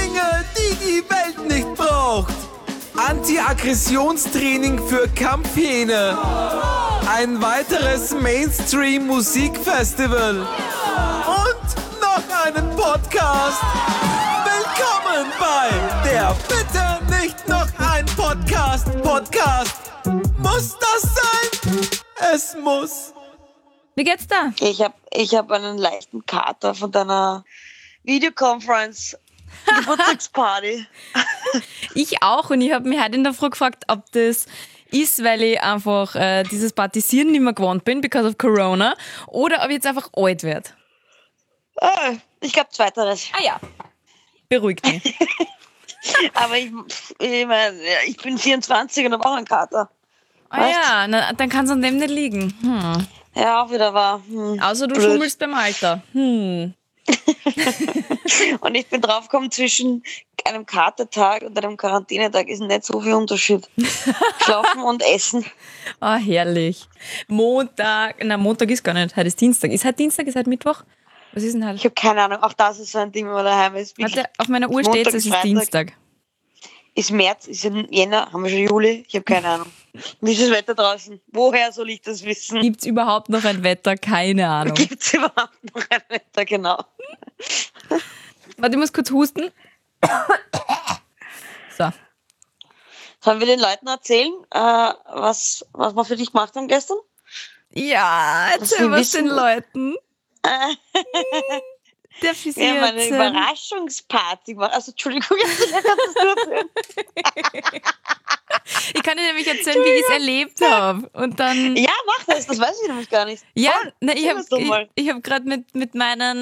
Dinge, die die Welt nicht braucht. Anti-Aggressionstraining für Kampfhähne. Ein weiteres Mainstream-Musikfestival. Und noch einen Podcast. Willkommen bei der Bitte nicht noch ein Podcast. Muss das sein? Es muss. Wie geht's da? Ich hab einen leichten Kater von deiner Videoconference Geburtstagsparty. Ich auch, und ich habe mich heute in der Früh gefragt, ob das ist, weil ich einfach dieses Partisieren nicht mehr gewohnt bin, because of Corona, oder ob ich jetzt einfach alt werde. Ich glaube zweiteres. Ah ja, beruhigt mich. Aber ich meine, ich bin 24 und habe auch einen Kater. Ah ja, dann kann es an dem nicht liegen. Ja, auch wieder wahr. Außer du blöd. schummelst beim Alter. Und ich bin draufgekommen, zwischen einem Katertag und einem Quarantänetag ist nicht so viel Unterschied. Schlafen und Essen. Ah, herrlich. Montag ist gar nicht, heute ist Dienstag. Ist heute Dienstag, ist heute Mittwoch? Was ist denn heute? Ich habe keine Ahnung, auch das ist so ein Ding, wenn man daheim ist. Warte, auf meiner Uhr steht es ist Dienstag. Ist März, ist Jänner, haben wir schon Juli? Ich habe keine Ahnung. Wie ist das Wetter draußen? Woher soll ich das wissen? Gibt's überhaupt noch ein Wetter? Keine Ahnung. Gibt's überhaupt noch ein Wetter? Genau. Warte, ich muss kurz husten. So. Sollen wir den Leuten erzählen, was wir für dich gemacht haben gestern? Ja, erzähl was den Leuten. Darf ich Wir haben eine erzählen? Überraschungsparty gemacht. Also, Entschuldigung, jetzt kannst du erzählen. Ich kann dir nämlich erzählen, wie ich es erlebt habe. Und dann. Ja, mach das weiß ich nämlich gar nicht. Ja, Voll. ich Erzähl das doch mal. hab gerade mit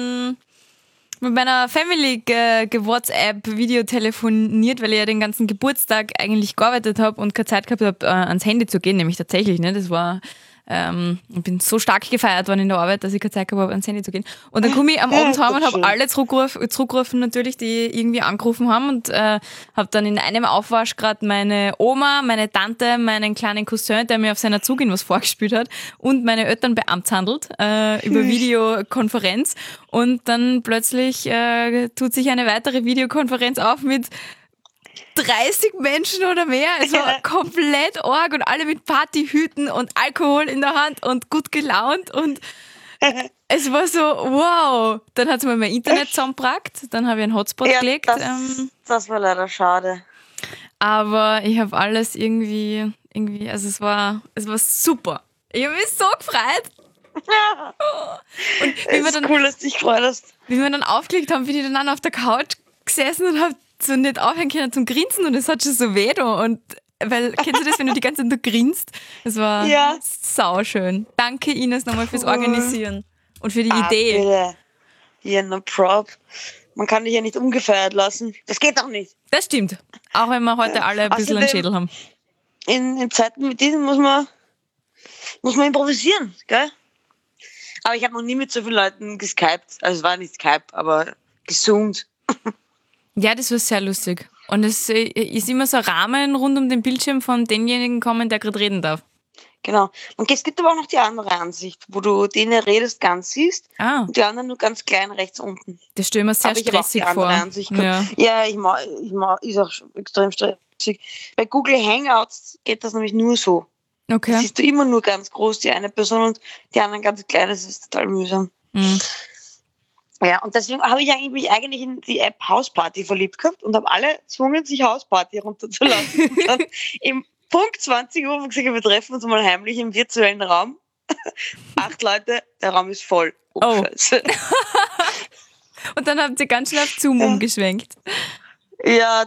meiner Family WhatsApp Video telefoniert, weil ich ja den ganzen Geburtstag eigentlich gearbeitet habe und keine Zeit gehabt habe, ans Handy zu gehen, nämlich tatsächlich, ne? Das war, ich bin so stark gefeiert worden in der Arbeit, dass ich keine Zeit gehabt habe, ans Handy zu gehen. Und dann komme ich am Abend heim und habe alle zurückgerufen natürlich, die irgendwie angerufen haben, und habe dann in einem Aufwasch gerade meine Oma, meine Tante, meinen kleinen Cousin, der mir auf seiner Zugin was vorgespielt hat, und meine Eltern beamtshandelt über Videokonferenz. Und dann plötzlich tut sich eine weitere Videokonferenz auf mit 30 Menschen oder mehr. Es war komplett arg und alle mit Partyhüten und Alkohol in der Hand und gut gelaunt, und es war so, wow. Dann hat es mir mein Internet zusammengebracht, dann habe ich einen Hotspot gelegt. Das war leider schade. Aber ich habe alles irgendwie, also es war super. Ich habe mich so gefreut. Ja. Und wie wir dann, cool, dass du dich freust. wie wir dann aufgelegt haben, bin ich dann auf der Couch gesessen und habe so nicht aufhören können zum Grinsen, und es hat schon so weh da. Und weil, kennst du das, wenn du die ganze Zeit nur grinst? Das war sauschön. Danke, Ines, nochmal fürs Organisieren und für die Idee. Bitte. Ja, no prob. Man kann dich ja nicht ungefeiert lassen. Das geht doch nicht. Das stimmt. Auch wenn wir heute alle ein bisschen einen Schädel haben. In Zeiten mit diesen muss man improvisieren, gell? Aber ich habe noch nie mit so vielen Leuten geskypt. Also es war nicht Skype, aber gezoomt. Ja, das war sehr lustig. Und es ist immer so ein Rahmen rund um den Bildschirm von denjenigen kommen, der gerade reden darf. Genau. Und es gibt aber auch noch die andere Ansicht, wo du den, der redest, ganz siehst und die anderen nur ganz klein rechts unten. Das stelle ich mir sehr stressig vor. Ansicht. Ja, ich mag, ist auch extrem stressig. Bei Google Hangouts geht das nämlich nur so. Okay. Da siehst du immer nur ganz groß die eine Person und die anderen ganz klein. Das ist total mühsam. Mhm. Ja, und deswegen habe ich mich eigentlich in die App Hausparty verliebt gehabt und habe alle gezwungen, sich Hausparty runterzuladen. Und dann im Punkt 20 Uhr gesagt, wir treffen uns mal heimlich im virtuellen Raum. 8 Leute, der Raum ist voll. Oh. Scheiße. Und dann habt ihr ganz schnell auf Zoom umgeschwenkt. Ja,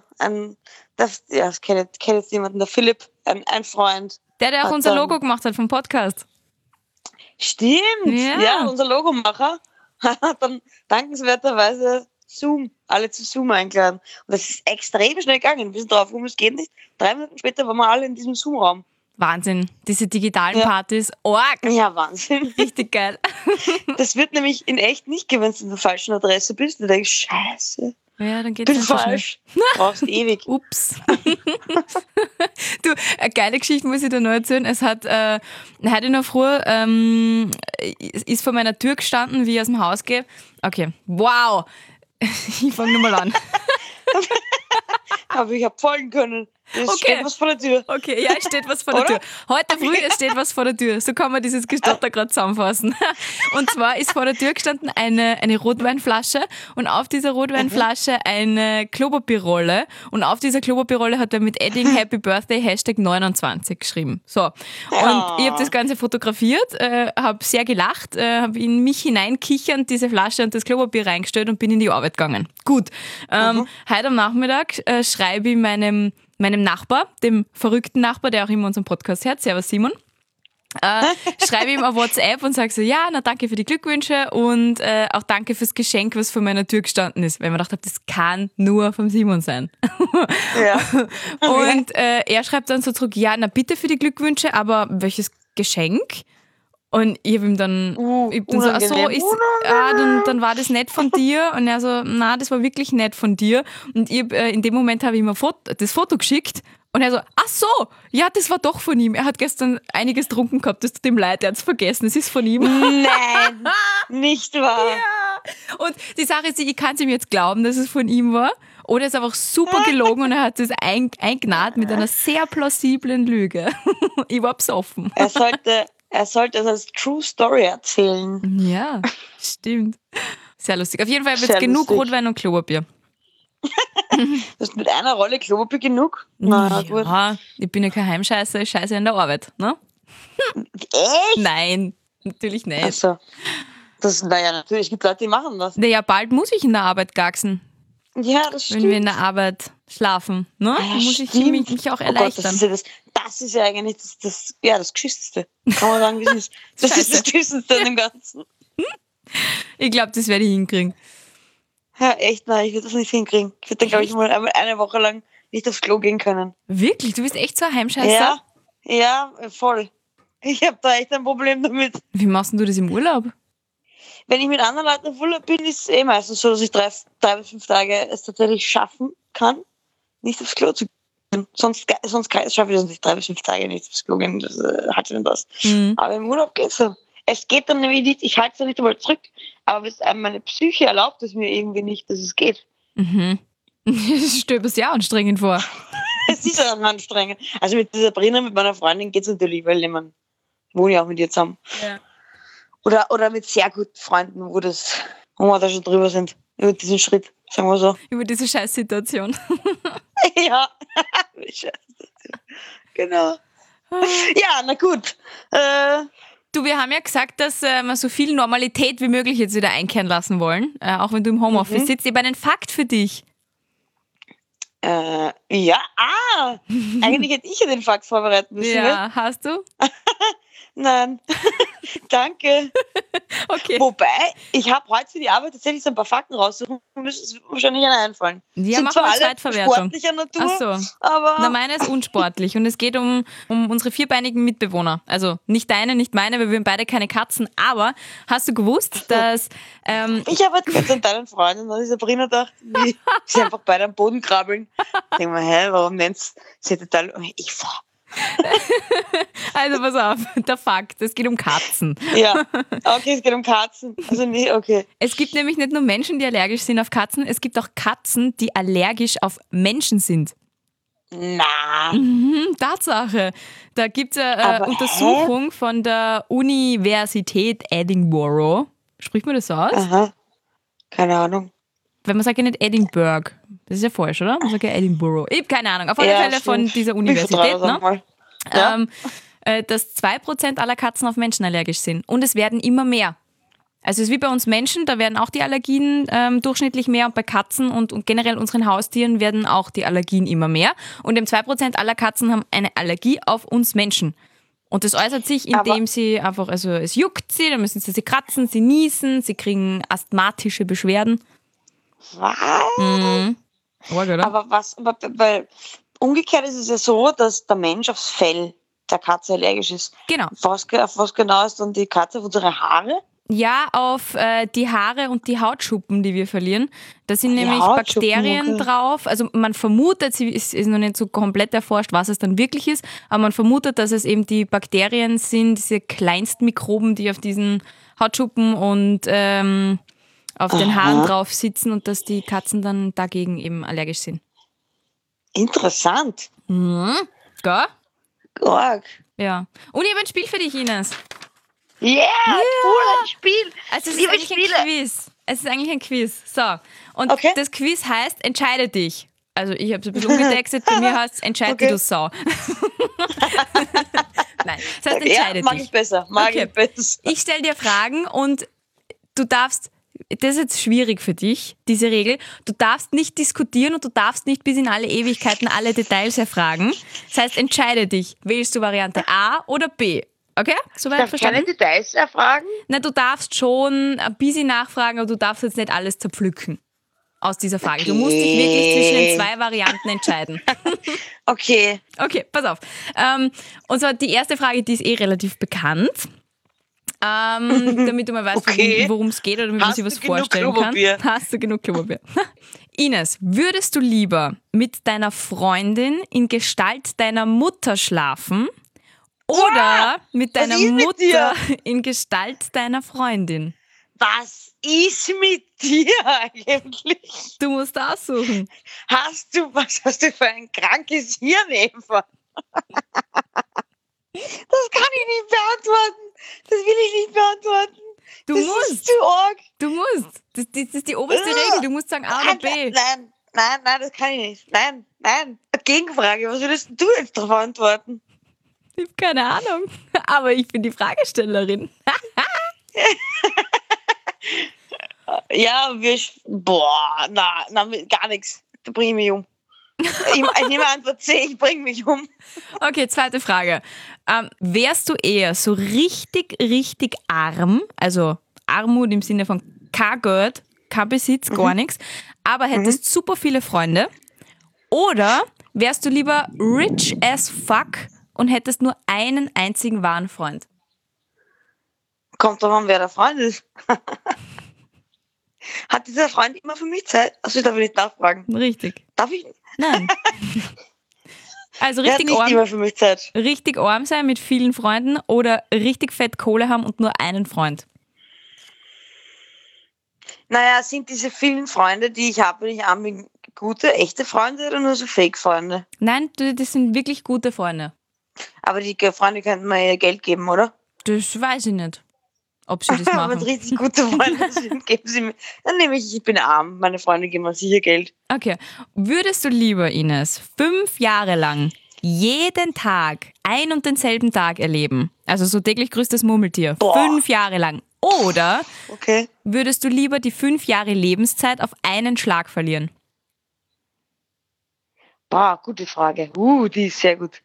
das kennt jetzt jemanden, der Philipp, ein Freund. Der auch unser Logo gemacht hat vom Podcast. Stimmt, ja unser Logomacher. Hat dann dankenswerterweise alle zu Zoom eingeladen. Und das ist extrem schnell gegangen. Wir sind drauf gekommen, es geht nicht. 3 Minuten später waren wir alle in diesem Zoom-Raum. Wahnsinn. Diese digitalen Partys. Arg. Ja, Wahnsinn. Richtig geil. Das wird nämlich in echt nicht gehen, wenn du in der falschen Adresse bist. Du denkst, scheiße. Ja, dann geht's bin falsch. Du brauchst ewig. Ups. Du, eine geile Geschichte muss ich dir noch erzählen. Es hat heute in der Früh ist vor meiner Tür gestanden, wie ich aus dem Haus gehe. Okay, wow. Ich fange nochmal an. Aber ich habe folgen können. Es Okay. steht was vor der Tür. Okay, ja, es steht was vor der Oder? Tür. Heute früh, es steht was vor der Tür. So kann man dieses Gestotter gerade zusammenfassen. Und zwar ist vor der Tür gestanden eine Rotweinflasche und auf dieser Rotweinflasche eine Klopapierrolle und auf dieser Klopapierrolle hat er mit Edding Happy Birthday #29 geschrieben. So. Und ich habe das Ganze fotografiert, habe sehr gelacht, habe in mich hineinkichernd diese Flasche und das Klopapier reingestellt und bin in die Arbeit gegangen. Gut. Heute am Nachmittag schreibe ich meinem Nachbar, dem verrückten Nachbar, der auch immer unseren Podcast hört, Servus Simon, schreibe ihm auf WhatsApp und sage so, ja, na danke für die Glückwünsche und auch danke fürs Geschenk, was vor meiner Tür gestanden ist, weil ich mir gedacht habe, das kann nur vom Simon sein. Ja. Und er schreibt dann so zurück, ja, na bitte für die Glückwünsche, aber welches Geschenk? Und ich habe ihm dann, ich bin so, ach so, dann war das nett von dir. Und er so, na, das war wirklich nett von dir. Und ich, in dem Moment habe ich ihm das Foto geschickt. Und er so, ach so, ja, das war doch von ihm. Er hat gestern einiges getrunken gehabt, das tut ihm leid, er hat es vergessen, es ist von ihm. Nein, nicht wahr. Ja. Und die Sache ist, ich kann es ihm jetzt glauben, dass es von ihm war. Oder es ist einfach super gelogen und er hat es eingnad mit einer sehr plausiblen Lüge. Ich war besoffen. Er sollte es als True Story erzählen. Ja, stimmt. Sehr lustig. Auf jeden Fall wird Sehr es genug lustig. Rotwein und Klopapier. Das ist mit einer Rolle Klopapier genug? Na gut. Ja, ich bin ja kein Heimscheißer, ich scheiße in der Arbeit. Ne? Echt? Nein, natürlich nicht. Also, naja, natürlich, es gibt Leute, die machen das. Ja, bald muss ich in der Arbeit gaxen, Ja, das stimmt. wenn wir in der Arbeit schlafen. Ne? Ja, Dann muss ich stimmt. mich auch Oh Gott, erleichtern. das ist ja eigentlich das Geschissenste. Kann man sagen, wie es ist. Das ist das Geschissenste an dem Ganzen. Ich glaube, das werde ich hinkriegen. Ja, echt, nein, ich würde das nicht hinkriegen. Ich würde dann, glaube ich, mal eine Woche lang nicht aufs Klo gehen können. Wirklich? Du bist echt so ein Heimscheißer? Ja, voll. Ich habe da echt ein Problem damit. Wie machst denn du das im Urlaub? Wenn ich mit anderen Leuten auf Urlaub bin, ist es meistens so, dass ich 3 bis 5 Tage es tatsächlich schaffen kann, nicht aufs Klo zu gehen. Sonst schaffe ich das nicht 3 bis 5 Tage nicht aufs Klo gehen. Das hat schon was. Aber im Urlaub geht's so. Es geht dann nämlich nicht, ich halte es nicht einmal zurück, aber meine Psyche erlaubt es mir irgendwie nicht, dass es geht. Das stellt mir sehr anstrengend vor. Es ist auch anstrengend. Also mit dieser Sabrina, mit meiner Freundin geht es natürlich, weil ich wohne ja auch mit ihr zusammen. Ja. Oder mit sehr guten Freunden, wo wir da schon drüber sind, über diesen Schritt, sagen wir so. Über diese Scheißsituation. Ja, Scheiße. Genau. Ja, na gut. Du, wir haben ja gesagt, dass wir so viel Normalität wie möglich jetzt wieder einkehren lassen wollen, auch wenn du im Homeoffice sitzt. Ich habe einen Fakt für dich. Ja, eigentlich hätte ich ja den Fakt vorbereiten müssen. Ja, hast du? Nein, danke. Okay. Wobei, ich habe heute für die Arbeit tatsächlich so ein paar Fakten raussuchen müssen, es wird mir wahrscheinlich einer einfallen. Ja, Sind machen zwar wir alle Zweitverwertung. sportlicher Natur, Ach so. aber Na, meine ist unsportlich und es geht um unsere vierbeinigen Mitbewohner. Also nicht deine, nicht meine, weil wir haben beide keine Katzen. Aber hast du gewusst, dass... ich habe jetzt an deinen Freunden an die Sabrina gedacht, wie sie einfach beide am Boden krabbeln. Ich denke mal, warum nennt's sie total... Also pass auf, der Fakt, es geht um Katzen. Ja, okay, es geht um Katzen. Also nee, okay. Es gibt nämlich nicht nur Menschen, die allergisch sind auf Katzen, es gibt auch Katzen, die allergisch auf Menschen sind. Na, Tatsache. Da gibt es eine Aber, Untersuchung von der Universität Edinburgh. Spricht man das so aus? aha, keine Ahnung. Weil man sagt ja nicht Edinburgh. Das ist ja falsch, oder? Man sagt ja Edinburgh. Ich habe keine Ahnung. Auf alle Ja, Fälle von stimmt. dieser Ich Universität, vertraue das ne? auch mal. Ja. Dass 2% aller Katzen auf Menschen allergisch sind. Und es werden immer mehr. Also es ist wie bei uns Menschen, da werden auch die Allergien durchschnittlich mehr. Und bei Katzen und generell unseren Haustieren werden auch die Allergien immer mehr. Und eben 2% aller Katzen haben eine Allergie auf uns Menschen. Und das äußert sich, indem sie einfach, also es juckt sie, dann müssen sie kratzen, sie niesen, sie kriegen asthmatische Beschwerden. Was? Arg, oder? Aber weil umgekehrt ist es ja so, dass der Mensch aufs Fell der Katze allergisch ist. Genau. Auf was genau ist dann die Katze? Auf unsere Haare? Ja, auf die Haare und die Hautschuppen, die wir verlieren. Da sind Die nämlich Hautschuppen, Bakterien okay. drauf. Also man vermutet, es ist noch nicht so komplett erforscht, was es dann wirklich ist, aber man vermutet, dass es eben die Bakterien sind, diese Kleinstmikroben, die auf diesen Hautschuppen und auf den Haaren drauf sitzen und dass die Katzen dann dagegen eben allergisch sind. Interessant. Gell? Org. Ja. Und ich habe ein Spiel für dich, Ines. Yeah, cool, ein Spiel. Also es ist Liebe eigentlich Spiele. ein Quiz. Es ist eigentlich ein Quiz. So. Und Okay. das Quiz heißt, entscheide dich. Also ich habe es ein bisschen umgetextet, bei mir heißt es, entscheide Okay. du Sau. Nein, das heißt, Ja, entscheide mag dich. ich besser. Mag Okay. ich besser. Ich stelle dir Fragen und du darfst, das ist jetzt schwierig für dich, diese Regel, du darfst nicht diskutieren und du darfst nicht bis in alle Ewigkeiten alle Details erfragen. Das heißt, entscheide dich. Wählst du Variante A oder B? Okay? Soweit Darf verstanden? keine Details erfragen? Na, du darfst schon ein bisschen nachfragen, aber du darfst jetzt nicht alles zerpflücken aus dieser Frage. Du musst dich wirklich zwischen den zwei Varianten entscheiden. Okay. Okay, pass auf. Und zwar die erste Frage, die ist relativ bekannt. Damit du mal weißt, Okay. worum es geht oder damit man Hast sich was du genug vorstellen Klopapier? kann. Hast du genug Klopapier? Ines, würdest du lieber mit deiner Freundin in Gestalt deiner Mutter schlafen oder mit deiner ist mit Mutter in Gestalt deiner Freundin? Was ist mit dir eigentlich? Du musst aussuchen. Was hast du für ein krankes Hirn, Eva? Das kann ich nicht beantworten. Das will ich nicht beantworten. Du das musst. ist zu arg. Du musst. Das ist die oberste Regel. Du musst sagen A oder B. Nein, das kann ich nicht. Nein. Gegenfrage, was würdest du jetzt darauf antworten? Ich habe keine Ahnung. Aber ich bin die Fragestellerin. Ja, gar nichts. Da bringe ich mich um. Ich nehme Antwort C, ich bringe mich um. Okay, zweite Frage. Wärst du eher so richtig, richtig arm, also Armut im Sinne von kein Geld, kein Besitz, gar nichts, aber hättest super viele Freunde? Oder wärst du lieber rich as fuck und hättest nur einen einzigen wahren Freund? Kommt drauf an, wer der Freund ist. Hat dieser Freund immer für mich Zeit? Also, ich darf nicht nachfragen. Richtig. Darf ich? Nein. Also Er hat richtig nicht immer für mich Zeit. richtig arm sein mit vielen Freunden oder richtig fett Kohle haben und nur einen Freund? Naja, sind diese vielen Freunde, die ich habe, wenn ich arm bin, gute, echte Freunde oder nur so Fake-Freunde? Nein, das sind wirklich gute Freunde. Aber die Freunde könnten mir ja Geld geben, oder? Das weiß ich nicht, ob sie das Wenn machen. richtig gute Freunde sind, geben sie mir. Dann nehme ich bin arm. Meine Freunde geben mir sicher Geld. Okay. Würdest du lieber, Ines, 5 Jahre lang jeden Tag ein und denselben Tag erleben? Also so täglich grüßt das Murmeltier. Boah. 5 Jahre lang. Oder Okay. würdest du lieber die 5 Jahre Lebenszeit auf einen Schlag verlieren? Boah, gute Frage. Die ist sehr gut.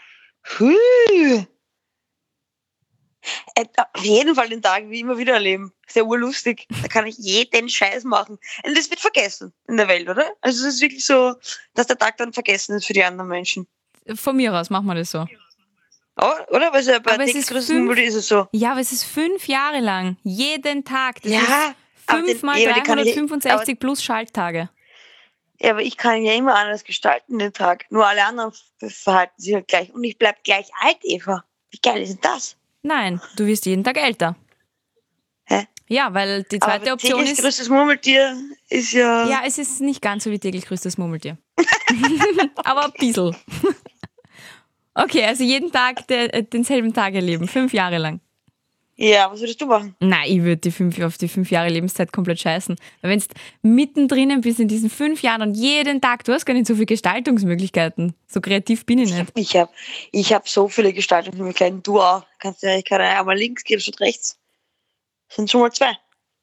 Auf jeden Fall den Tag wie immer wieder erleben. Ist ja urlustig. Da kann ich jeden Scheiß machen. Und das wird vergessen in der Welt, oder? Also es ist wirklich so, dass der Tag dann vergessen ist für die anderen Menschen. Von mir aus machen wir das so. Oh, oder? Weil es ja bei Aber es täglich ist grüßen 5 Murmeltier ist es so. Ja, aber es ist 5 Jahre lang. Jeden Tag. Das Ja, ist aber 5 mal den kann ich- 365 plus Schalttage. Ja, aber ich kann ihn ja immer anders gestalten, den Tag. Nur alle anderen verhalten sich halt gleich. Und ich bleib gleich alt, Eva. Wie geil ist denn das? Nein, du wirst jeden Tag älter. Hä? Ja, weil die zweite aber Option täglich ist... grüßtes Murmeltier ist ja... Ja, es ist nicht ganz so wie täglich grüßt das Murmeltier. Aber ein bisschen. Okay, also jeden Tag denselben Tag erleben, 5 Jahre lang. Ja, was würdest du machen? Nein, ich würde auf die 5 Jahre Lebenszeit komplett scheißen. Weil wenn du mittendrin bist in diesen 5 Jahren und jeden Tag, du hast gar nicht so viele Gestaltungsmöglichkeiten. So kreativ bin ich nicht. Ich hab so viele Gestaltungsmöglichkeiten. Du auch. Kannst ja keine einmal links geben statt rechts. Sind schon mal 2.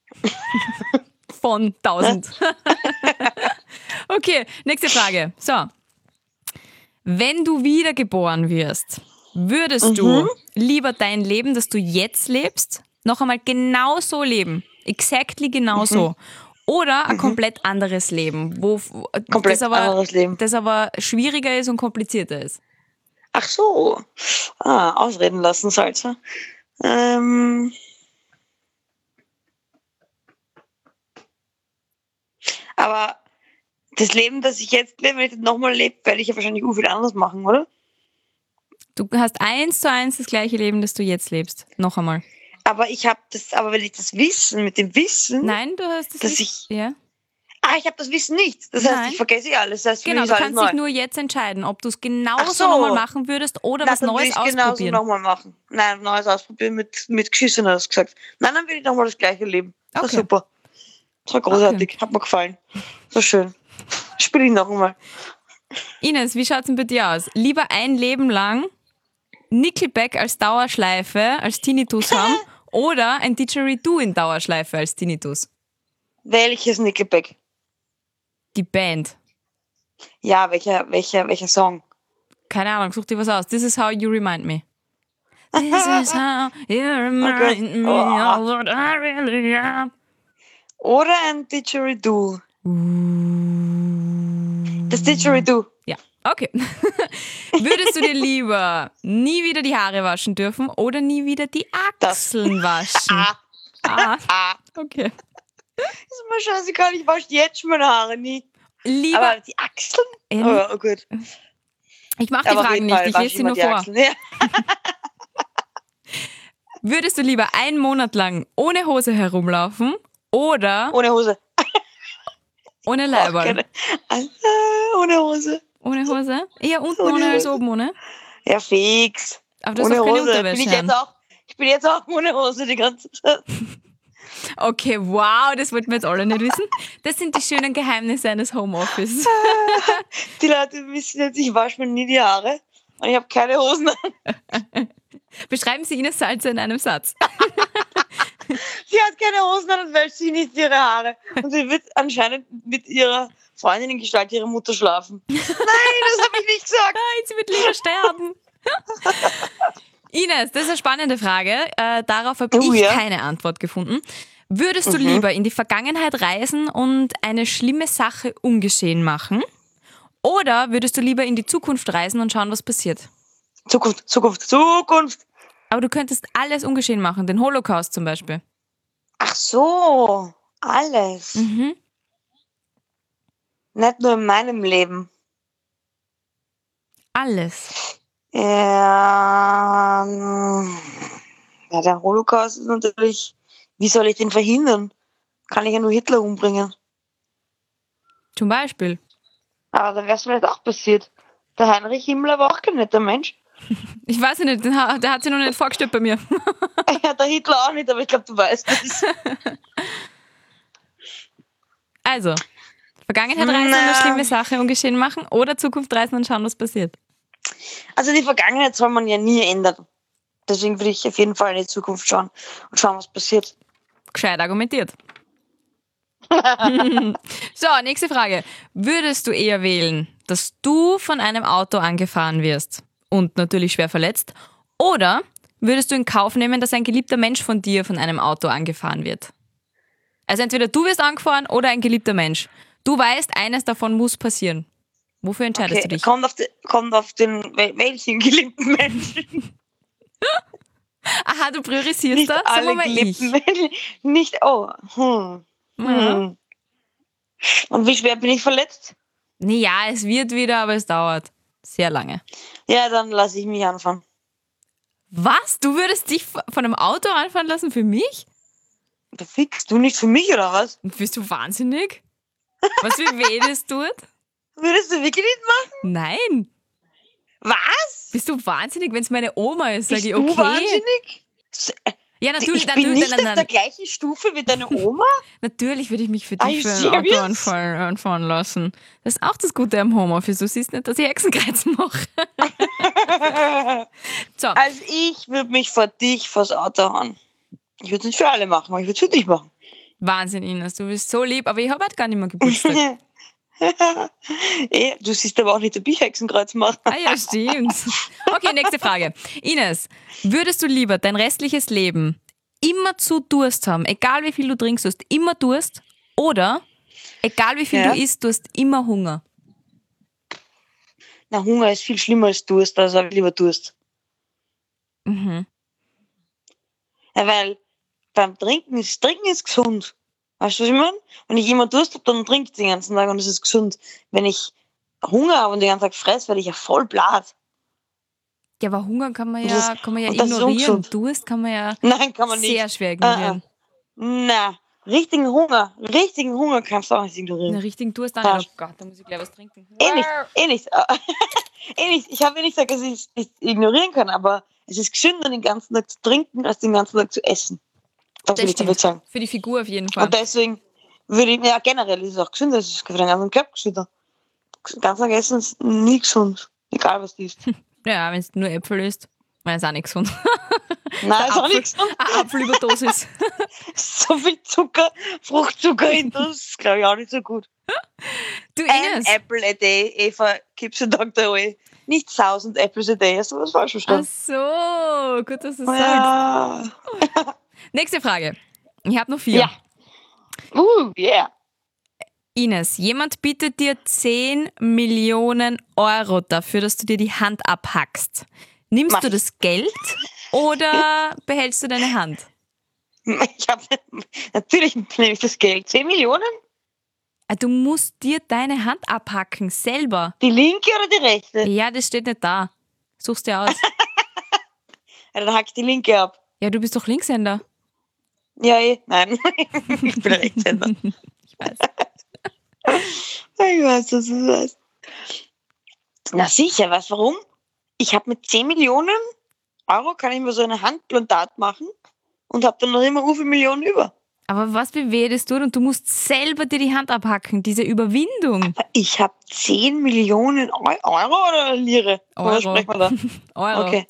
Von 1000. Okay, nächste Frage. So. Wenn du wiedergeboren wirst, würdest du lieber dein Leben, das du jetzt lebst, noch einmal genau so leben? Exactly genau so. Oder ein komplett anderes Leben, wo Komplett anderes Leben. das aber schwieriger ist und komplizierter ist. Ach so. Ausreden lassen, Salzer. Aber das Leben, das ich jetzt lebe, wenn ich das nochmal lebe, werde ich ja wahrscheinlich viel anders machen, oder? Du hast 1:1 das gleiche Leben, das du jetzt lebst. Noch einmal. Aber wenn ich das Wissen, mit dem Wissen, Nein, du hast es dass nicht. Ja. ich habe das Wissen nicht. Das heißt, Nein. ich vergesse alles. Das heißt, für Genau, mich du ist alles kannst dich neu. nur jetzt entscheiden, ob du es Ach genauso so. nochmal machen würdest oder was Dann würde Neues ich genauso ausprobieren. nochmal machen. Nein, Neues ausprobieren mit Geschissen, hast du gesagt. Nein, dann will ich nochmal das gleiche leben. Das war Okay. super. Das war großartig. Hat mir gefallen. So schön. Spiel ich noch einmal. Ines, wie schaut's denn bei dir aus? Lieber ein Leben lang Nickelback als Dauerschleife als Tinnitus haben oder ein Didgeridoo in Dauerschleife als Tinnitus? Welches Nickelback? Die Band. Ja, welcher Song? Keine Ahnung, such dir was aus. This is how you remind me. This is how you remind me of what I really am. Oder ein Didgeridoo? Das Didgeridoo. Ja, okay. Würdest du dir lieber nie wieder die Haare waschen dürfen oder nie wieder die Achseln waschen? Okay. Ist mir scheißegal, ich wasche jetzt schon meine Haare nie. Lieber, Aber die Achseln? Oh, gut. ich mache die Aber auf Fragen jeden nicht, Fall ich wasche lese sie mir nur die vor. Achseln. Ja. Würdest du lieber einen Monat lang ohne Hose herumlaufen oder Ohne Hose. ohne Auch Leiberl? ohne Hose. Ohne Hose? Eher unten Ohne ohne als Hose. oben ohne? Ja, fix. Aber du hast Ohne auch keine Hose. Unterwäsche an. Ich bin jetzt auch ohne Hose die ganze Zeit. Okay, wow, das wollten wir jetzt alle nicht wissen. Das sind die schönen Geheimnisse eines Homeoffice. Die Leute wissen jetzt, ich wasche mir nie die Haare und ich habe keine Hosen an. Beschreiben Sie Ines Salzer in einem Satz. Sie hat keine Hosen an und wäscht sich nicht ihre Haare. Und sie wird anscheinend mit ihrer Freundin in Gestalt ihrer Mutter schlafen. Nein, das habe ich nicht gesagt. Nein, sie wird lieber sterben. Ines, das ist eine spannende Frage. Darauf habe ich ja. keine Antwort gefunden. Würdest du lieber in die Vergangenheit reisen und eine schlimme Sache ungeschehen machen? Oder würdest du lieber in die Zukunft reisen und schauen, was passiert? Zukunft. Aber du könntest alles ungeschehen machen, den Holocaust zum Beispiel. Ach so, alles. Mhm. Nicht nur in meinem Leben. Alles. Ja, der Holocaust ist natürlich, wie soll ich den verhindern? Kann ich ja nur Hitler umbringen. Zum Beispiel. Aber da wäre es vielleicht auch passiert. Der Heinrich Himmler war auch kein netter Mensch. Ich weiß nicht, der hat sich noch nicht vorgestellt bei mir. Ja, der Hitler auch nicht, aber ich glaube, du weißt das. Also, Vergangenheit reisen und eine schlimme Sache ungeschehen machen oder Zukunft reisen und schauen, was passiert. Also die Vergangenheit soll man ja nie ändern. Deswegen würde ich auf jeden Fall in die Zukunft schauen und schauen, was passiert. Gescheit argumentiert. So, nächste Frage. Würdest du eher wählen, dass du von einem Auto angefahren wirst und natürlich schwer verletzt, oder würdest du in Kauf nehmen, dass ein geliebter Mensch von dir von einem Auto angefahren wird? Also entweder du wirst angefahren oder ein geliebter Mensch. Du weißt, eines davon muss passieren. Wofür entscheidest du dich? Kommt auf den welchen geliebten Menschen. Aha, du priorisierst Nicht da? Sagen wir alle mal geliebten Menschen. Nicht, Ja. Und wie schwer bin ich verletzt? Ja, es wird wieder, aber es dauert sehr lange. Ja, dann lasse ich mich anfahren. Was? Du würdest dich von einem Auto anfahren lassen für mich? Fix, du nicht für mich, oder was? Bist du wahnsinnig? Was, wie weh das tut? Würdest du wirklich nicht machen? Nein. Was? Bist du wahnsinnig? Wenn es meine Oma ist, sage Bist ich, du okay. wahnsinnig? Ja, natürlich, Ich bin nicht nein. auf der gleichen Stufe wie deine Oma? Natürlich würde ich mich für Are dich you für einen serious? Autounfall anfahren lassen. Das ist auch das Gute am Homeoffice. Du siehst nicht, dass ich Hexenkreuz mache. So, Also ich würde mich vor dich vors Auto hauen. Ich würde es nicht für alle machen, aber ich würde es für dich machen. Wahnsinn, Ines. Du bist so lieb, aber ich habe halt gar nicht mehr Geburtstag. Du siehst aber auch nicht, ob ich Hexenkreuz mache. Ah ja, stimmt. Okay, nächste Frage. Ines, würdest du lieber dein restliches Leben immer zu Durst haben, egal wie viel du trinkst, du hast immer Durst, oder egal wie viel Ja. du isst, du hast immer Hunger? Na, Hunger ist viel schlimmer als Durst, also habe ich lieber Durst. Mhm. Ja, weil beim Trinken ist gesund. Weißt du, was ich meine? Wenn ich immer Durst habe, dann trinke ich den ganzen Tag und es ist gesund. Wenn ich Hunger habe und den ganzen Tag fresse, werde ich ja voll blatt. Ja, aber Hunger kann man Und ja und das ist ignorieren. ungesund. Durst kann man ja Nein, kann man nicht. sehr schwer ignorieren. Na, richtigen Hunger kannst du auch nicht Einen ignorieren. richtigen Durst auch Ja. nicht. Oh Gott, da muss ich gleich was trinken. Eh nicht. Eh nicht. Ich habe ja nicht gesagt, dass ich es nicht ignorieren kann, aber es ist gesünder, den ganzen Tag zu trinken, als den ganzen Tag zu essen. Das will Das ich damit sagen. Für die Figur auf jeden Fall. Und deswegen würde ich, ja, generell ist es auch gesünder, es ist für den ganzen Körper gesünder. Ganz Tag essen ist nie gesund. Egal was du isst. Ja, wenn es nur Äpfel isst, ist auch nicht gesund. Nein, ist auch nichts. Eine Apfelüberdosis. So viel Zucker, Fruchtzucker in das ist, glaube ich, auch nicht so gut. Du Ein Ines. Apple a day, Eva keeps the doctor away. Nicht 1000 Apples a day, hast du was falsch Ach verstanden? so, gut, dass du sagst. Ja. Nächste Frage. Ich habe noch 4. Ja. Yeah. Ines, jemand bietet dir 10 Millionen Euro dafür, dass du dir die Hand abhackst. Nimmst Mach du ich. das Geld oder behältst du deine Hand? Natürlich nehme ich das Geld. 10 Millionen? Du musst dir deine Hand abhacken, selber. Die linke oder die rechte? Ja, das steht nicht da. Such's dir aus. Ja, dann hack ich die linke ab. Ja, du bist doch Linkshänder. Ja, nein. Ich bin Rechtshänder. Ich weiß. Ich weiß, dass du das weißt. Na sicher, weißt du warum? Ich habe mit 10 Millionen Euro kann ich mir so eine Handplantat machen und habe dann noch immer viele Millionen über. Aber was wie weh das tut und du musst selber dir die Hand abhacken, diese Überwindung. Ich habe 10 Millionen Euro oder Lire? Was Euro. sprechen wir da? Euro. Okay.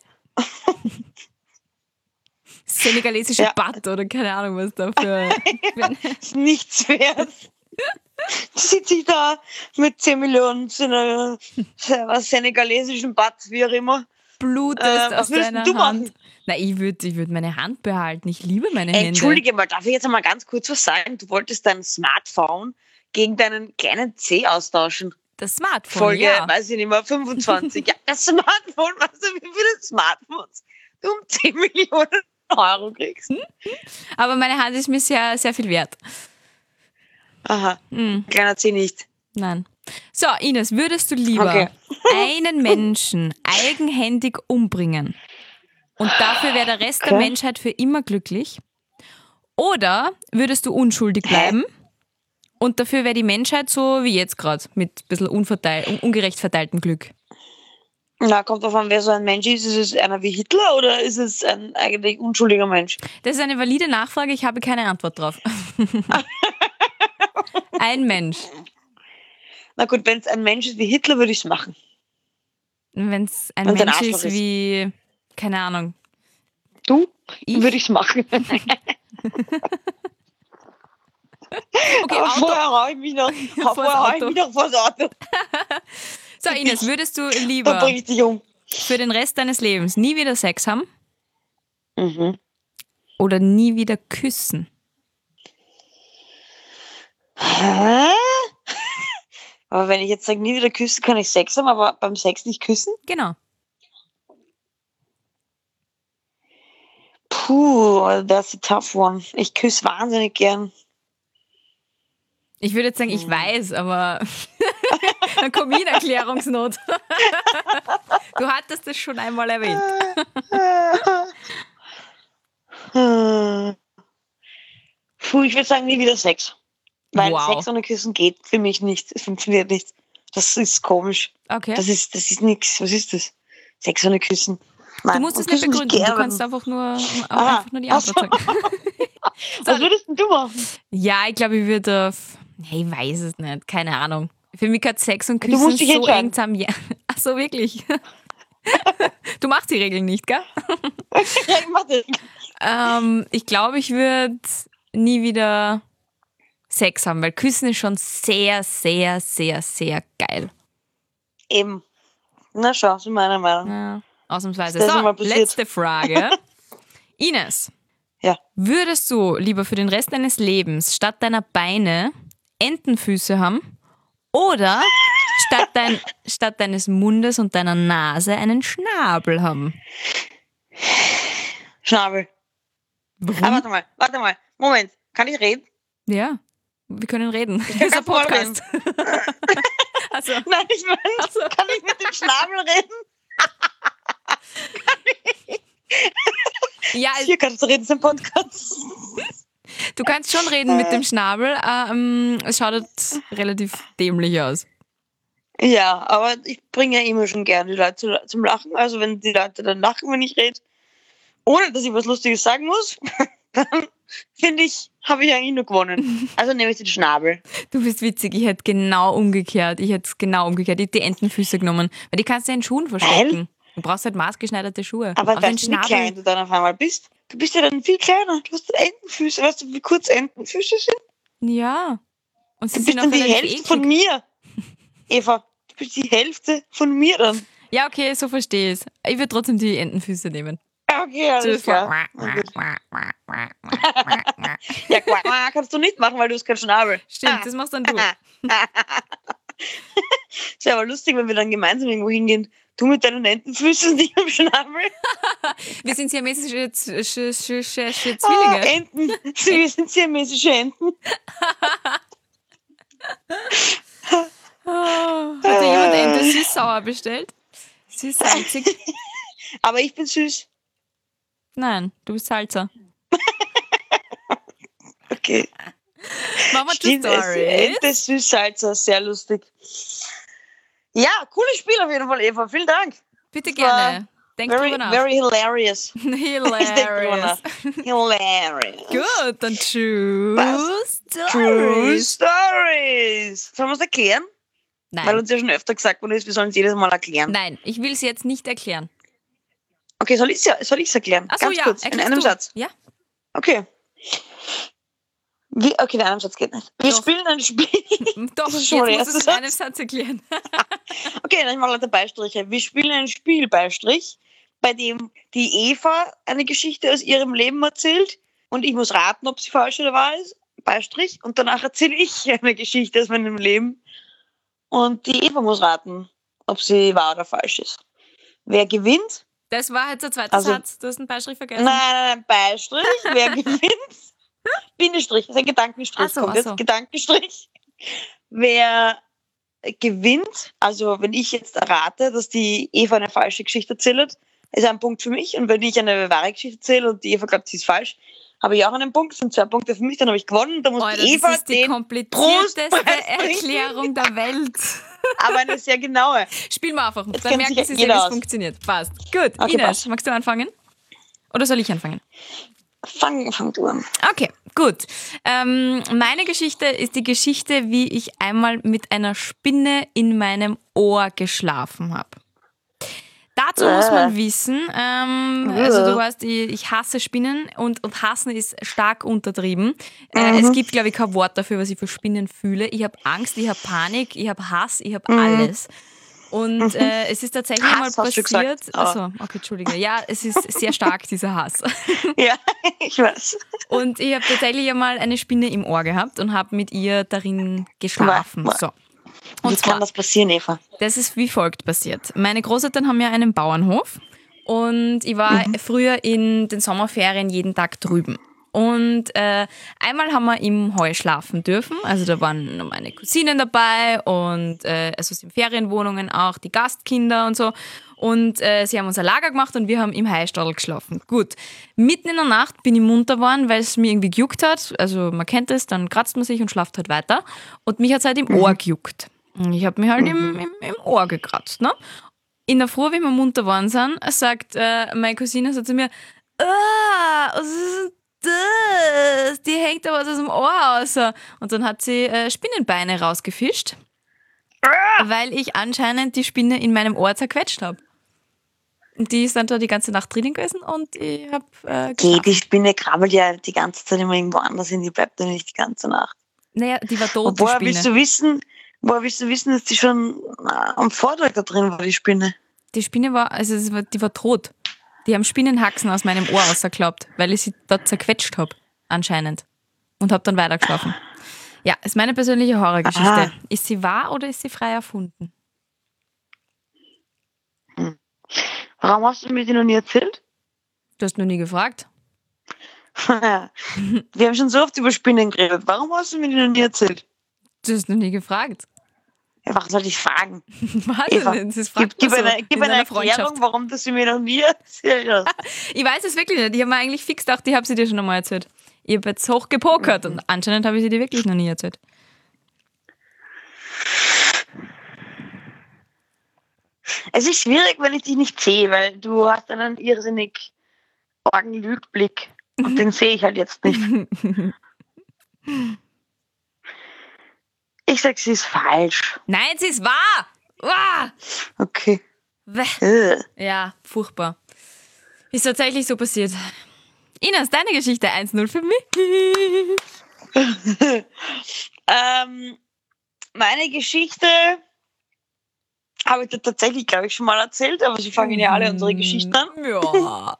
Senegalesische Ja. Baht oder keine Ahnung, was da für... Ist nichts wert. Sitze ich da mit 10 Millionen zu einer senegalesischen Bad, wie auch immer. blutest was aus würdest deiner du Hand. machen? Na, ich würd meine Hand behalten. Ich liebe meine Hände. Entschuldige mal, darf ich jetzt mal ganz kurz was sagen? Du wolltest dein Smartphone gegen deinen kleinen C austauschen. Das Smartphone, Folge, ja. weiß ich nicht mehr, 25. Ja, das Smartphone, weißt du, wie viele Smartphones du um 10 Millionen Euro kriegst? Aber meine Hand ist mir sehr, sehr viel wert. Aha, Hm, kleiner C nicht. nein. So, Ines, würdest du lieber Okay. einen Menschen eigenhändig umbringen und dafür wäre der Rest der Okay. Menschheit für immer glücklich? Oder würdest du unschuldig bleiben und dafür wäre die Menschheit so wie jetzt gerade mit ein bisschen ungerecht verteiltem Glück? Na, kommt drauf an, wer so ein Mensch ist. Ist es einer wie Hitler oder ist es ein eigentlich unschuldiger Mensch? Das ist eine valide Nachfrage, ich habe keine Antwort drauf. Ein Mensch. Na gut, wenn es ein Mensch ist wie Hitler, würde ich es machen. Wenn es ein Und ein Mensch Arschloch ist ist. wie, keine Ahnung, Du? Ich? Würde ich es machen. okay, Aber Auto. vorher haue ich mich noch, vors Auto. So, Ines, würdest du Dann lieber bringe ich dich um. für den Rest deines Lebens nie wieder Sex haben Mhm. oder nie wieder küssen? Hä? Aber wenn ich jetzt sage, nie wieder küssen, kann ich Sex haben, aber beim Sex nicht küssen? Genau. Puh, that's a tough one. Ich küsse wahnsinnig gern. Ich würde jetzt sagen, ich weiß, aber dann komme ich in Erklärungsnot. Du hattest es schon einmal erwähnt. Puh, ich würde sagen, nie wieder Sex. Weil Wow. Sex ohne Küssen geht für mich nicht. Es funktioniert nicht. Das ist komisch. Okay. Das ist nichts. Was ist das? Sex ohne Küssen. Nein, Du musst und es nicht küssen mich begründen, du gern. kannst einfach nur die ach so. Antwort sagen. Was würdest denn du machen? Ja, ich glaube, ich würde ich weiß es nicht, keine Ahnung. Für mich hat Sex und Du Küssen musst dich so entscheiden. eng zusammen. Ja. Ach so, wirklich. Du machst die Regeln nicht, gell? Ja, ich mach das. Ich glaube, ich würde nie wieder Sex haben, weil Küssen ist schon sehr, sehr, sehr, sehr geil. Eben. Na schau, so meiner Meinung. Ja, ausnahmsweise. Ist das schon So, mal passiert? letzte Frage. Ines, Ja. würdest du lieber für den Rest deines Lebens statt deiner Beine Entenfüße haben oder statt deines Mundes und deiner Nase einen Schnabel haben? Schnabel. Warum? Ah, warte mal. Moment. Kann ich reden? Ja, wir können reden. Das ist ein ganz voll Podcast. Also, Nein, ich meine, Ach so. kann ich mit dem Schnabel reden? Ja, Hier kannst du reden, das ist ein Podcast. du kannst schon reden mit dem Schnabel. Es schaut jetzt relativ dämlich aus. Ja, aber ich bringe ja immer schon gerne die Leute zum Lachen. Also wenn die Leute dann lachen, wenn ich rede, ohne dass ich was Lustiges sagen muss, dann finde ich, habe ich eigentlich nur gewonnen. Also nehme ich den Schnabel. Du bist witzig, ich hätte genau umgekehrt. Ich hätte die Entenfüße genommen. Weil die kannst du in Schuhen verstecken. Du brauchst halt maßgeschneiderte Schuhe. Aber Außer den weißt du, wie klein du dann auf einmal bist? Du bist ja dann viel kleiner. Du hast Entenfüße. Weißt du, wie kurz Entenfüße sind? Ja. Und sie Du sind bist auch dann die relativ Hälfte von eklig. mir. Eva, du bist die Hälfte von mir dann. Ja, okay, so verstehe ich es. Ich würde trotzdem die Entenfüße nehmen. Okay, alles klar. Na gut. Ja, quack, kannst du nicht machen, weil du hast keinen Schnabel. Stimmt, das machst dann du. Es wäre aber lustig, wenn wir dann gemeinsam irgendwo hingehen. Du mit deinen Entenfüßen und ich am Schnabel. Wir sind siamesische Zwillinge. Enten. Wir sind siamesische Enten. Hat da jemand Ente süß-sauer bestellt? Süß-salzig? Aber ich bin süß. Nein, du bist Salzer. Okay. Machen wir Stimmt, die Story. Ente Süß-Salzer, sehr lustig. Ja, cooles Spiel auf jeden Fall, Eva. Vielen Dank. Bitte Das war gerne. Denk Very, drüber nach. very hilarious. Ich denk drüber Hilarious. nach. Hilarious. Gut, dann True Was? True Stories. Stories. Sollen wir es erklären? Weil Nein. uns ja schon öfter gesagt worden ist, wir sollen es jedes Mal erklären. Nein, ich will es jetzt nicht erklären. Okay, soll ich es erklären? Achso, Ganz ja, kurz, in erklärst einem du. Satz. Ja, Okay. Okay, in einem Satz geht nicht. Wir Doch. spielen ein Spiel. doch, Das ist jetzt schon der musst du es erste in einem Satz erklären. Okay, dann machen wir lauter Beistriche. Wir spielen ein Spiel, Beistrich, bei dem die Eva eine Geschichte aus ihrem Leben erzählt und ich muss raten, ob sie falsch oder wahr ist. Beistrich. Und danach erzähle ich eine Geschichte aus meinem Leben und die Eva muss raten, ob sie wahr oder falsch ist. Wer gewinnt? Das war jetzt der zweite Also- Satz. Du hast einen Beistrich vergessen. Nein, Beistrich. Wer gewinnt? Bindestrich, das ist ein Gedankenstrich. Ach so, Kommt ach jetzt so. Gedankenstrich. Wer gewinnt, also wenn ich jetzt errate, dass die Eva eine falsche Geschichte erzählt, ist ein Punkt für mich. Und wenn ich eine wahre Geschichte erzähle und die Eva glaubt, sie ist falsch, habe ich auch einen Punkt. Das sind 2 Punkte für mich, dann habe ich gewonnen. Da muss Alter, die Eva das ist die den komplizierteste Trostpreis bringen. Erklärung der Welt. Aber eine sehr genaue. Spiel mal einfach. Jetzt Dann kennt merken sich sie jeder wie es aus. funktioniert. Passt. Gut, Okay, Ines, passt. magst du anfangen? Oder soll ich anfangen? Fang du an. Okay, gut. Meine Geschichte ist die Geschichte, wie ich einmal mit einer Spinne in meinem Ohr geschlafen habe. Dazu muss man wissen, also du weißt, ich hasse Spinnen und hassen ist stark untertrieben. Es gibt, glaube ich, kein Wort dafür, was ich für Spinnen fühle. Ich habe Angst, ich habe Panik, ich habe Hass, ich habe alles. Und es ist tatsächlich Hass mal hast du passiert. gesagt, aber- Achso, okay, Entschuldige. Ja, es ist sehr stark, dieser Hass. Ja, ich weiß. Und ich habe tatsächlich einmal eine Spinne im Ohr gehabt und habe mit ihr darin geschlafen. Wa- wa- So. Wie Und kann zwar, das passieren, Eva? das ist wie folgt passiert. Meine Großeltern haben ja einen Bauernhof und ich war früher in den Sommerferien jeden Tag drüben. Und einmal haben wir im Heu schlafen dürfen. Also da waren noch meine Cousinen dabei und also es sind Ferienwohnungen auch, die Gastkinder und so. Und sie haben unser Lager gemacht und wir haben im Heistadel geschlafen. Gut, mitten in der Nacht bin ich munter geworden, weil es mir irgendwie gejuckt hat. Also man kennt es, dann kratzt man sich und schlaft halt weiter. Und mich hat es halt im Ohr gejuckt. Und ich habe mich halt im Ohr gekratzt. Ne? In der Früh, wie wir munter geworden sind, sagt meine Cousine so zu mir, was ist denn das? Die hängt da was aus dem Ohr raus. Und dann hat sie Spinnenbeine rausgefischt, weil ich anscheinend die Spinne in meinem Ohr zerquetscht habe. Und die ist dann da die ganze Nacht drinnen gewesen und ich habe Okay, die Spinne krabbelt ja die ganze Zeit immer irgendwo anders hin, die bleibt ja nicht die ganze Nacht. Naja, die war tot, Und die woher willst Spinne. du wissen, dass die schon am Vortag da drin war, die Spinne? Die Spinne war, die war tot. Die haben Spinnenhaxen aus meinem Ohr rausgeklappt, weil ich sie dort zerquetscht habe, anscheinend. Und habe dann weitergeschlafen. Ja, ist meine persönliche Horrorgeschichte. Aha. Ist sie wahr oder ist sie frei erfunden? Warum hast du mir die noch nie erzählt? Du hast noch nie gefragt. Wir haben schon so oft über Spinnen geredet. Warum hast du mir die noch nie erzählt? Du hast noch nie gefragt. Was soll ich fragen? Was Eva, denn? Das fragt Gib man so eine in einer Erklärung, warum du sie mir noch nie erzählt hast. Ich weiß es wirklich nicht. Ich habe mir eigentlich fix gedacht, ich habe sie dir schon einmal erzählt. Ich habe jetzt hoch gepokert und anscheinend habe ich sie dir wirklich noch nie erzählt. Es ist schwierig, wenn ich dich nicht sehe, weil du hast einen irrsinnig argen Lügblick. Und den sehe ich halt jetzt nicht. Ich sag, sie ist falsch. Nein, sie ist wahr! Uah! Okay. Bäh. Ja, furchtbar. Ist tatsächlich so passiert. Ines, deine Geschichte 1-0 für mich. Meine Geschichte habe ich dir tatsächlich, glaube ich, schon mal erzählt, aber sie fangen ja alle unsere Geschichten an. Ja.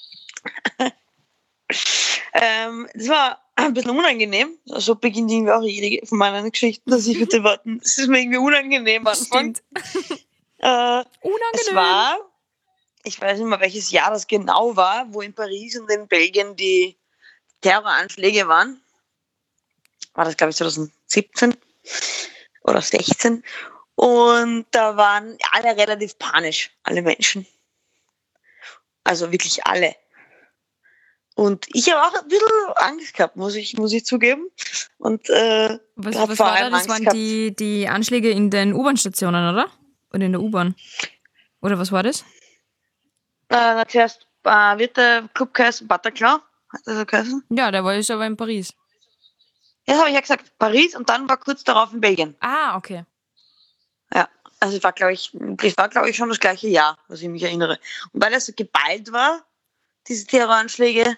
Das war ein bisschen unangenehm. So beginnt irgendwie auch jede von meinen Geschichten, dass ich mit den Worten, es ist mir irgendwie unangenehm am Anfang. Stimmt. Unangenehm. Es war, ich weiß nicht mehr, welches Jahr das genau war, wo in Paris und in Belgien die Terroranschläge waren. War das, glaube ich, 2017 oder 16. Und da waren alle relativ panisch, alle Menschen. Also wirklich alle. Und ich habe auch ein bisschen Angst gehabt, muss ich zugeben. Und Was war da? Das waren die Anschläge in den U-Bahn-Stationen, oder? Oder in der U-Bahn? Oder was war das? Zuerst wird der Club geheißen Bataclan. Hat das so geheißen? Ja, der war jetzt aber in Paris. Ja, habe ich ja gesagt, Paris und dann war kurz darauf in Belgien. Ah, okay. Ja, also es war, glaube ich, schon das gleiche Jahr, was ich mich erinnere. Und weil das so geballt war, diese Terroranschläge,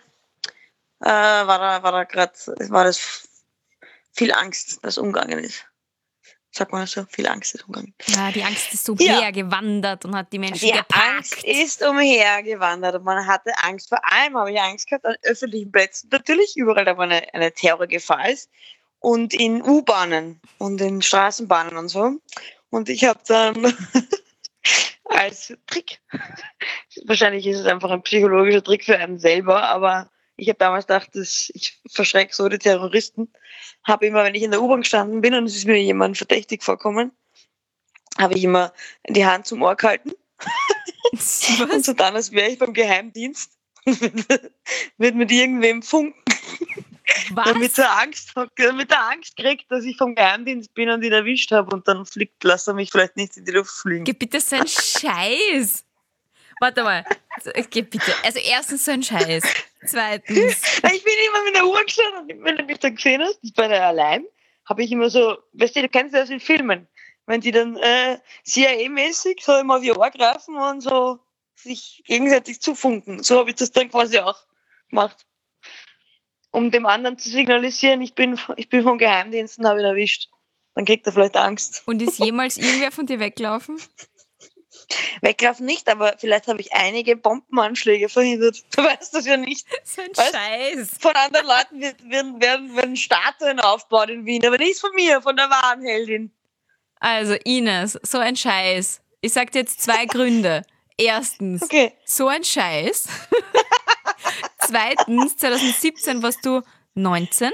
war das viel Angst, das umgegangen ist. Sagt man das so? Viel Angst ist umgegangen. Ja, die Angst ist umhergewandert und hat die Menschen gepackt. Angst ist umhergewandert und man hatte Angst. Vor allem habe ich Angst gehabt an öffentlichen Plätzen. Natürlich überall, da wo eine Terrorgefahr ist. Und in U-Bahnen und in Straßenbahnen und so. Und ich habe dann als Trick, wahrscheinlich ist es einfach ein psychologischer Trick für einen selber, aber ich habe damals gedacht, ich verschrecke so die Terroristen. Habe immer, wenn ich in der U-Bahn gestanden bin und es ist mir jemand verdächtig vorkommen, habe ich immer die Hand zum Ohr gehalten. Was? Und so dann, als wäre ich beim Geheimdienst, wird mit irgendwem funken. Was? Damit er Angst kriegt, dass ich vom Geheimdienst bin und ihn erwischt habe und dann lasse er mich vielleicht nicht in die Luft fliegen. Geh bitte so ein Scheiß. Warte mal. Geh bitte. Also erstens so ein Scheiß. Zweitens. Ich bin immer mit der Uhr gestanden und wenn du mich dann gesehen hast, ich war da allein, habe ich immer so, weißt du kennst das in Filmen, wenn die dann CIA-mäßig so immer auf ihr Ohr greifen und so sich gegenseitig zufunken. So habe ich das dann quasi auch gemacht. Um dem anderen zu signalisieren, ich bin vom Geheimdienst und habe ihn erwischt. Dann kriegt er vielleicht Angst. Und ist jemals irgendwer von dir weggelaufen? Weglaufen nicht, aber vielleicht habe ich einige Bombenanschläge verhindert. Du weißt das ja nicht. So ein Weißt? Scheiß. Von anderen Leuten werden Statuen aufgebaut in Wien, aber nicht von mir, von der wahren Heldin. Also Ines, so ein Scheiß. Ich sag dir jetzt 2 Gründe. Erstens, Okay. so ein Scheiß. Zweitens, 2017 warst du 19?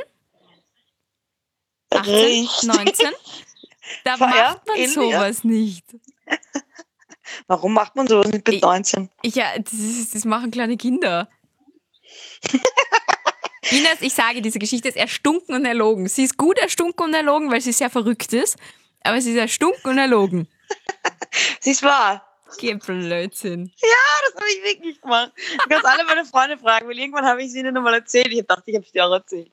18? Richtig. 19? Da Ja, macht man ähnlich, sowas nicht. Warum macht man sowas nicht mit 19? Ja, das machen kleine Kinder. Ines, ich sage, diese Geschichte ist erstunken und erlogen. Sie ist gut erstunken und erlogen, weil sie sehr verrückt ist, aber sie ist erstunken und erlogen. Sie ist wahr. Geh Blödsinn. Das habe ich wirklich gemacht. Du kannst alle meine Freunde fragen, weil irgendwann habe ich es ihnen nochmal erzählt. Ich dachte, ich habe es dir auch erzählt.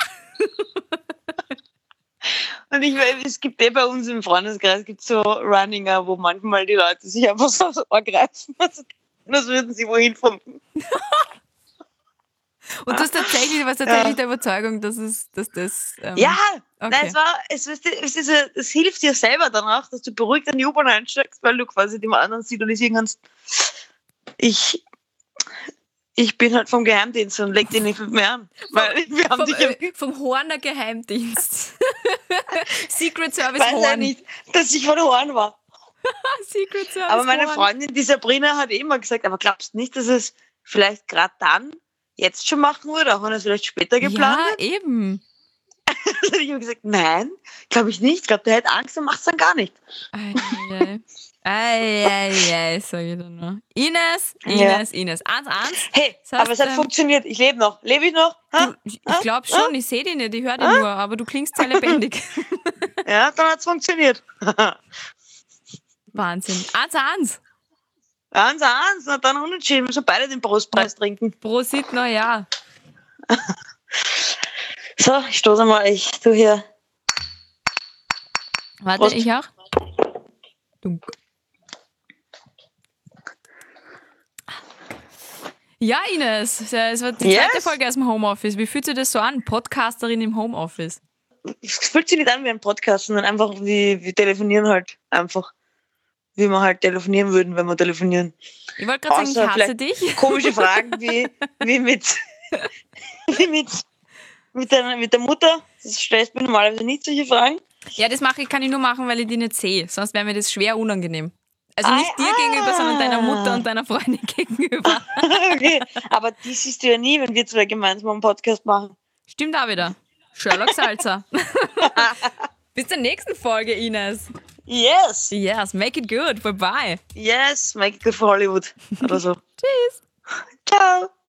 Und es gibt bei uns im Freundeskreis so Runninger, wo manchmal die Leute sich einfach so aufs Ohr greifen. Das würden sie wohin funken. Und du warst tatsächlich der Überzeugung, dass das... Ja, okay. nein, es hilft dir selber dann auch, dass du beruhigt an die U-Bahn einsteigst, weil du quasi dem anderen signalisieren kannst, ich bin halt vom Geheimdienst und leg dich nicht mit mir an. Weil wir haben vom Horner Geheimdienst. Secret Service weiß ja Horn. nicht, dass ich von Horn war. Secret Service Aber meine Horn. Freundin, die Sabrina, hat immer gesagt, aber glaubst du nicht, dass es vielleicht gerade dann jetzt schon machen würde, auch wenn es vielleicht später geplant Ja, wird? eben. Ich habe gesagt, nein, glaube ich nicht. Ich glaube, der hätte Angst und macht es dann gar nicht. Ei, sag ich dann nur. Ines. 1-1. Hey, Das heißt, aber es hat funktioniert. Ich lebe noch. Lebe ich noch? Ich glaube schon, ich sehe dich nicht, ich höre dich nur, aber du klingst sehr lebendig. Ja, dann hat es funktioniert. Wahnsinn. 1-1. 1-1, na dann unentschieden. Wir müssen beide den Prostpreis trinken. Prosit noch, ja. So, ich stoße mal. Ich tue hier. Warte, Prost. ich auch. Dunk. Ja, Ines, es war die zweite Folge aus dem Homeoffice. Wie fühlt sich das so an? Podcasterin im Homeoffice. Es fühlt sich nicht an wie ein Podcast, sondern einfach wie telefonieren halt. Einfach. Wie wir halt telefonieren würden, wenn wir telefonieren. Ich wollte gerade sagen, ich hasse dich. Komische Fragen wie mit der Mutter. Das stellst du mir normalerweise nicht solche Fragen. Ja, das kann ich nur machen, weil ich die nicht sehe. Sonst wäre mir das schwer unangenehm. Also nicht dir gegenüber, sondern deiner Mutter und deiner Freundin gegenüber. Okay, aber die siehst du ja nie, wenn wir zwei gemeinsam einen Podcast machen. Stimmt auch wieder. Sherlock Salzer. Bis zur nächsten Folge, Ines. Yes. Yes, make it good. Bye-bye. Yes, make it good for Hollywood. Oder so. Tschüss. Ciao.